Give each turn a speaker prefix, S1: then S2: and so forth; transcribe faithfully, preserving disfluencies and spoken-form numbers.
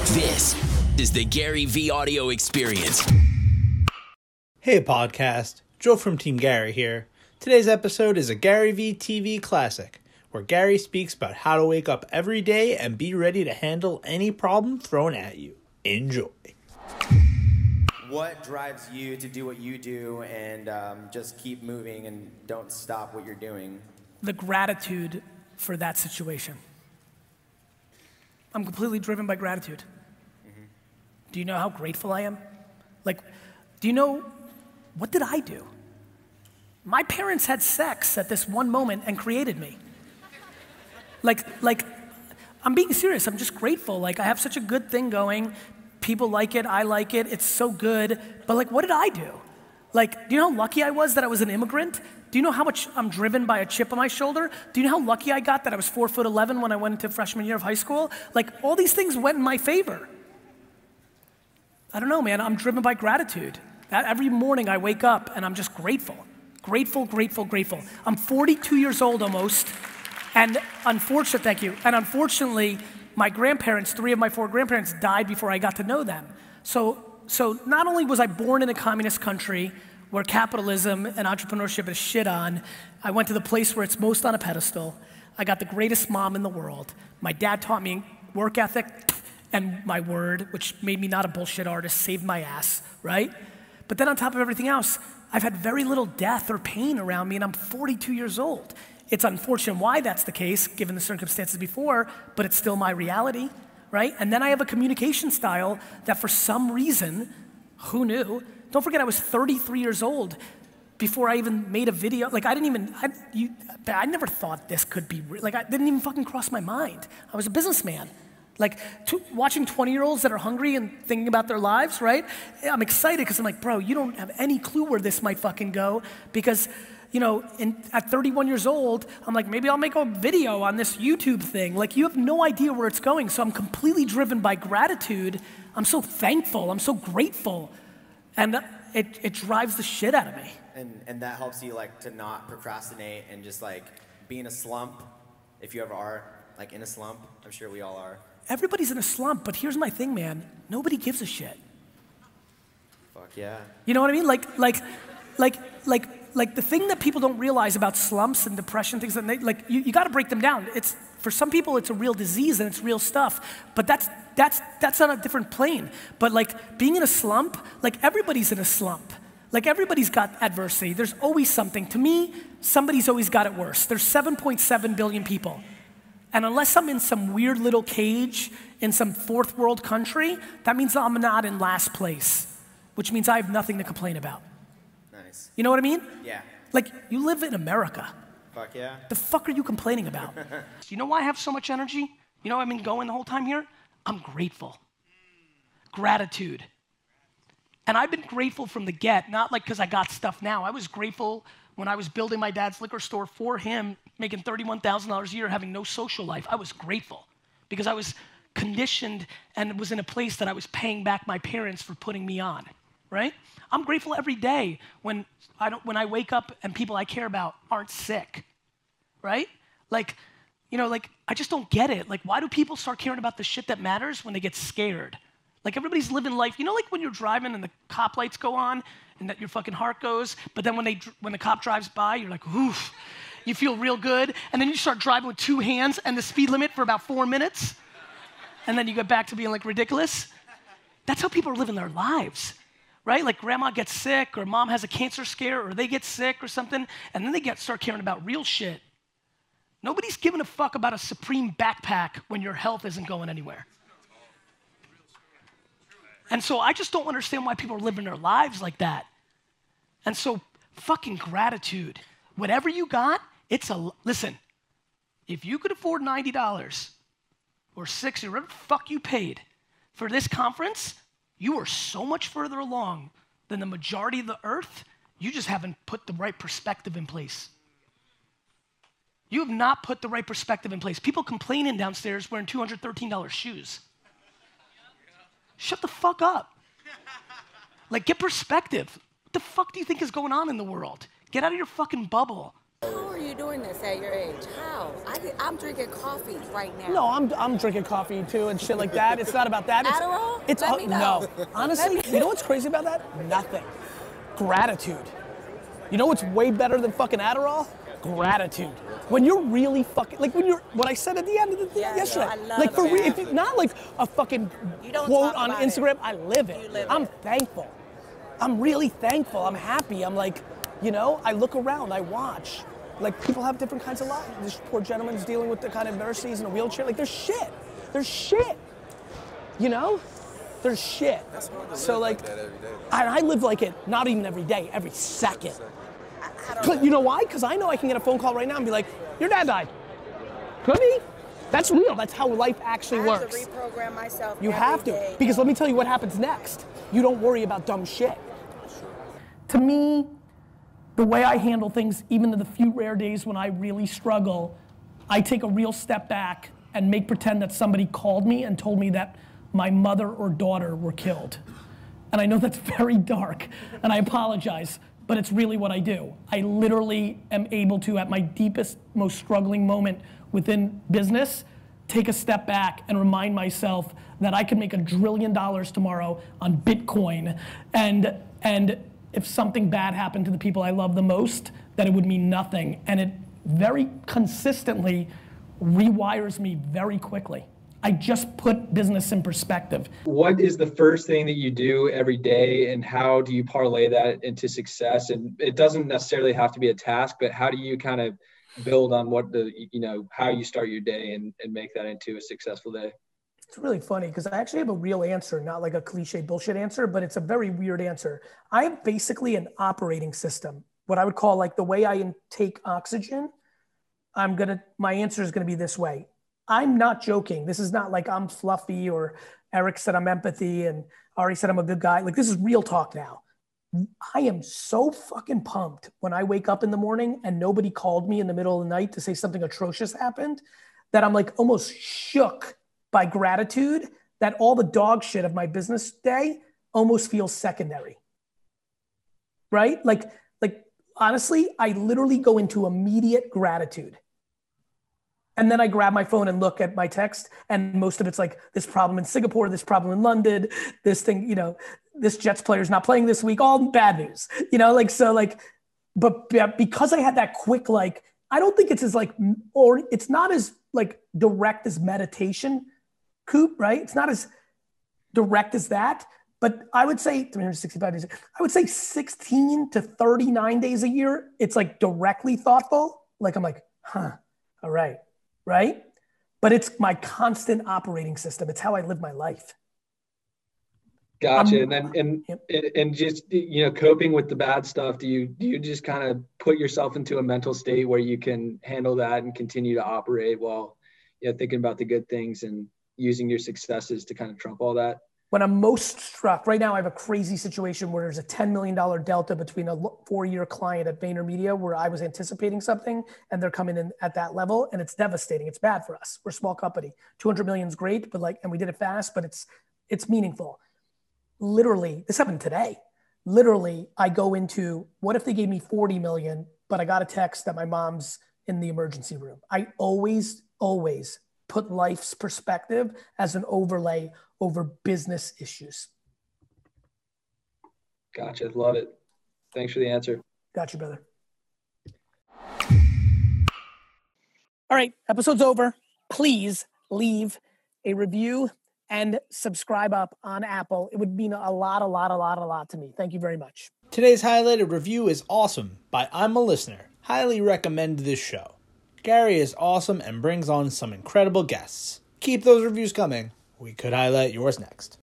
S1: This is the Gary V Audio Experience.
S2: Hey podcast, Joe from Team Gary here. Today's episode is a Gary V T V classic, where Gary speaks about how to wake up every day and be ready to handle any problem thrown at you. Enjoy.
S3: What drives you to do what you do and um, just keep moving and don't stop what you're doing?
S4: The gratitude for that situation. I'm completely driven by gratitude. Mm-hmm. Do you know how grateful I am? Like, do you know, what did I do? My parents had sex at this one moment and created me. Like, like, I'm being serious, I'm just grateful. Like, I have such a good thing going. People like it, I like it, it's so good. But like, what did I do? Like, do you know how lucky I was that I was an immigrant? Do you know how much I'm driven by a chip on my shoulder? Do you know how lucky I got that I was four foot eleven when I went into freshman year of high school? Like, all these things went in my favor. I don't know, man, I'm driven by gratitude. That every morning I wake up and I'm just grateful. Grateful, grateful, grateful. I'm forty-two years old almost, and unfortunately, thank you, and unfortunately, my grandparents, three of my four grandparents died before I got to know them. So, so not only was I born in a communist country where capitalism and entrepreneurship is shit on, I went to the place where it's most on a pedestal. I got the greatest mom in the world. My dad taught me work ethic and my word, which made me not a bullshit artist, saved my ass, right? But then on top of everything else, I've had very little death or pain around me, and I'm forty-two years old. It's unfortunate why that's the case, given the circumstances before, but it's still my reality, right? And then I have a communication style that for some reason, who knew? Don't forget I was thirty-three years old before I even made a video. Like I didn't even, I, you, I never thought this could be real. Like I didn't even fucking cross my mind. I was a businessman. Like to, watching twenty-year-olds that are hungry and thinking about their lives, right? I'm excited because I'm like, bro, you don't have any clue where this might fucking go because, you know, in, at thirty-one years old, I'm like, maybe I'll make a video on this YouTube thing. Like you have no idea where it's going. So I'm completely driven by gratitude. I'm so thankful. I'm so grateful. And it, it drives the shit out of me.
S3: And and that helps you like to not procrastinate and just like be in a slump, if you ever are, like in a slump. I'm sure we all are.
S4: Everybody's in a slump, but here's my thing, man. Nobody gives a shit.
S3: Fuck yeah.
S4: You know what I mean? Like, like, like, like, like the thing that people don't realize about slumps and depression, things that they, like, you, you gotta break them down. It's, for some people, it's a real disease and it's real stuff, but that's, that's, that's on a different plane. But like, being in a slump, like everybody's in a slump. Like everybody's got adversity. There's always something. To me, somebody's always got it worse. There's seven point seven billion people. And unless I'm in some weird little cage in some fourth world country, that means I'm not in last place, which means I have nothing to complain about.
S3: Nice.
S4: You know what I mean?
S3: Yeah.
S4: Like, you live in America.
S3: Fuck yeah.
S4: The fuck are you complaining about? You know why I have so much energy? You know I've been going the whole time here? I'm grateful. Gratitude. And I've been grateful from the get, not like because I got stuff now. I was grateful when I was building my dad's liquor store for him, making thirty-one thousand dollars a year, having no social life. I was grateful because I was conditioned and was in a place that I was paying back my parents for putting me on, right? I'm grateful every day when I, don't, when I wake up and people I care about aren't sick, right? Like, you know, like, I just don't get it. Like, why do people start caring about the shit that matters when they get scared? Like, everybody's living life. You know, like when you're driving and the cop lights go on and that your fucking heart goes, but then when they when the cop drives by, you're like, oof, you feel real good, and then you start driving with two hands and the speed limit for about four minutes, and then you get back to being like ridiculous. That's how people are living their lives, right? Like grandma gets sick, or mom has a cancer scare, or they get sick or something, and then they get start caring about real shit. Nobody's giving a fuck about a Supreme backpack when your health isn't going anywhere. And so I just don't understand why people are living their lives like that. And so fucking gratitude. Whatever you got, it's a, listen, if you could afford ninety dollars or sixty, or whatever the fuck you paid for this conference, you are so much further along than the majority of the earth. You just haven't put the right perspective in place. You have not put the right perspective in place. People complaining downstairs wearing two hundred thirteen dollars shoes. Shut the fuck up. Like, get perspective. What the fuck do you think is going on in the world? Get out of your fucking bubble.
S5: How are you doing this at your age? How? I get, I'm drinking coffee right now.
S4: No, I'm I'm drinking coffee too and shit like that. It's not about that. It's,
S5: Adderall?
S4: It's
S5: Let
S4: uh,
S5: me know.
S4: No. Honestly, you know what's crazy about that? Nothing. Gratitude. You know what's way better than fucking Adderall? Gratitude. When you're really fucking, like when you're, what I said at the end of the thing
S5: Yeah,
S4: yesterday.
S5: I love
S4: like for
S5: that.
S4: real, if you, not like a fucking
S5: You don't
S4: quote
S5: talk
S4: on
S5: about it.
S4: Instagram. I live it.
S5: You live
S4: I'm
S5: it.
S4: thankful. I'm really thankful. I'm happy. I'm like, you know, I look around, I watch. Like people have different kinds of lives. This poor gentleman's dealing with the kind of adversities in a wheelchair. Like there's shit. There's shit. You know? There's shit. So like, I, I live like it, not even every day, every second.
S5: I don't
S4: 'Cause-
S5: know.
S4: You know why? Because I know I can get a phone call right now and be like, your dad died. Could he? That's real. That's how life actually
S5: I have
S4: works.
S5: to reprogram myself.
S4: You
S5: every
S4: have to.
S5: day.
S4: Because let me tell you what happens next. You don't worry about dumb shit. To me, the way I handle things, even in the few rare days when I really struggle, I take a real step back and make pretend that somebody called me and told me that my mother or daughter were killed. And I know that's very dark, and I apologize, but it's really what I do. I literally am able to, at my deepest, most struggling moment within business, take a step back and remind myself that I can make a trillion dollars tomorrow on Bitcoin, and and if something bad happened to the people I love the most, that it would mean nothing. And it very consistently rewires me very quickly. I just put business in perspective.
S6: What is the first thing that you do every day, and how do you parlay that into success? And it doesn't necessarily have to be a task, but how do you kind of build on what the, you know, how you start your day and, and make that into a successful day?
S4: It's really funny because I actually have a real answer, not like a cliche bullshit answer, but it's a very weird answer. I have basically an operating system, what I would call like the way I intake oxygen. I'm gonna, my answer is gonna be this way. I'm not joking. This is not like I'm fluffy or Eric said I'm empathy and Ari said I'm a good guy. Like this is real talk now. I am so fucking pumped when I wake up in the morning and nobody called me in the middle of the night to say something atrocious happened, that I'm like almost shook by gratitude that all the dog shit of my business day almost feels secondary. Right? Like, like honestly, I literally go into immediate gratitude. And then I grab my phone and look at my text, and most of it's like this problem in Singapore, this problem in London, this thing, you know, this Jets player's not playing this week, all bad news, you know, like, so like, but because I had that quick, like, I don't think it's as like, or it's not as like direct as meditation, Coop, right? It's not as direct as that, but I would say three hundred sixty-five days, I would say sixteen to thirty-nine days a year. It's like directly thoughtful. Like, I'm like, huh, all right. Right? But it's my constant operating system. It's how I live my life.
S6: Gotcha.
S4: Um,
S6: and then, and,
S4: yep.
S6: and, and just, you know, coping with the bad stuff, do you, do you just kind of put yourself into a mental state where you can handle that and continue to operate while, you know, thinking about the good things and using your successes to kind of trump all that?
S4: When I'm most struck, right now I have a crazy situation where there's a ten million dollars delta between a four-year client at VaynerMedia where I was anticipating something and they're coming in at that level, and it's devastating. It's bad for us. We're a small company. two hundred million is great, but like, and we did it fast, but it's, it's meaningful. Literally, this happened today. Literally, I go into, what if they gave me forty million, but I got a text that my mom's in the emergency room. I always, always put life's perspective as an overlay over business issues.
S6: Gotcha. Love it. Thanks for the answer.
S4: Got you, brother. All right, episode's over. Please leave a review and subscribe up on Apple. It would mean a lot, a lot, a lot, a lot to me. Thank you very much.
S2: Today's highlighted review is awesome by I'm a Listener. Highly recommend this show. Gary is awesome and brings on some incredible guests. Keep those reviews coming. We could highlight yours next.